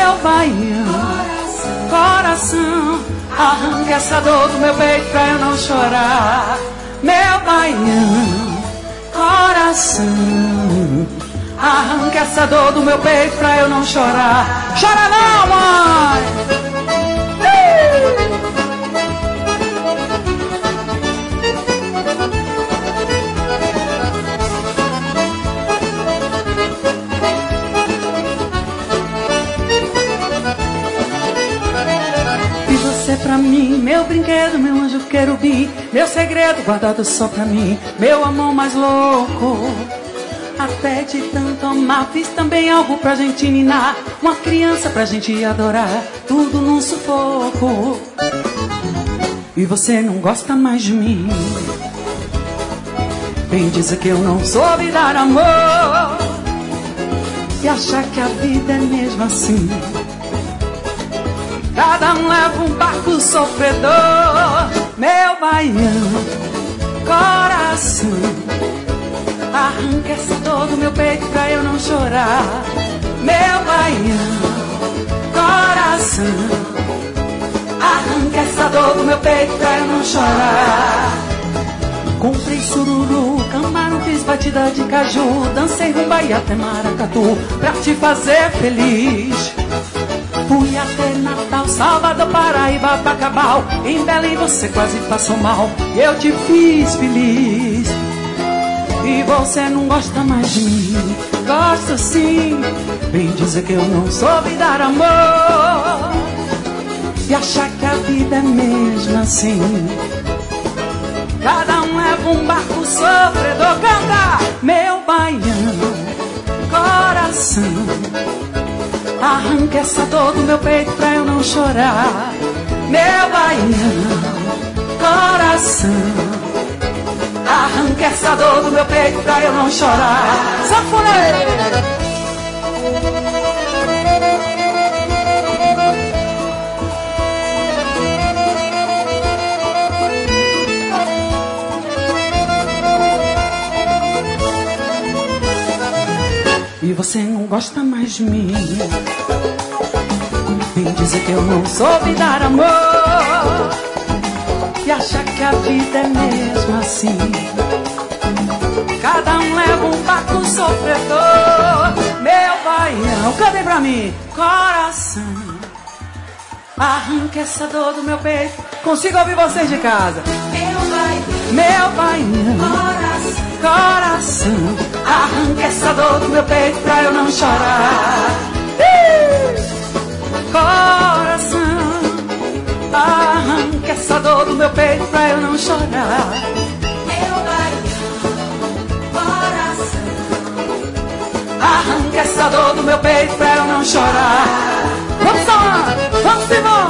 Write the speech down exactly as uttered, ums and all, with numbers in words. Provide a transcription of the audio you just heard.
meu baiano, coração, arranca essa dor do meu peito pra eu não chorar. Meu baiano, coração, arranca essa dor do meu peito pra eu não chorar. Chora não, mãe! Pra mim, meu brinquedo, meu anjo querubim, meu segredo guardado só pra mim, meu amor mais louco. Até de tanto amar, fiz também algo pra gente ninar, uma criança pra gente adorar, tudo num sufoco. E você não gosta mais de mim, vem dizer que eu não soube dar amor, e achar que a vida é mesmo assim. Cada um leva um barco sofredor. Meu baiano, coração, arranca essa dor do meu peito pra eu não chorar. Meu baiano, coração, arranca essa dor do meu peito pra eu não chorar. Comprei sururu, camarão, fiz batida de caju, dancei rumba e até maracatu pra te fazer feliz. Fui até Natal, Salvador, Paraíba, Bacabal, em Belém você quase passou mal, eu te fiz feliz. E você não gosta mais de mim, gosto sim, vem dizer que eu não soube dar amor, e achar que a vida é mesmo assim. Cada um leva um barco sofredor, canta! Meu baiano, coração, arranca essa dor do meu peito pra eu não chorar. Meu baiano, coração, arranca essa dor do meu peito pra eu não chorar. Sanfoneiro! E você não gosta mais de mim, vem dizer que eu não soube dar amor, e achar que a vida é mesmo assim. Cada um leva um barco sofredor. Meu baiano, cantem pra mim. Coração, arranca essa dor do meu peito. Consigo ouvir vocês de casa. Meu baiano, meu baiano, coração, coração, arranca essa dor do meu peito pra eu não chorar. Coração, arranca essa dor do meu peito pra eu não chorar. Meu baiano, coração, arranca essa dor do meu peito pra eu não chorar. Vamos lá, vamos embora.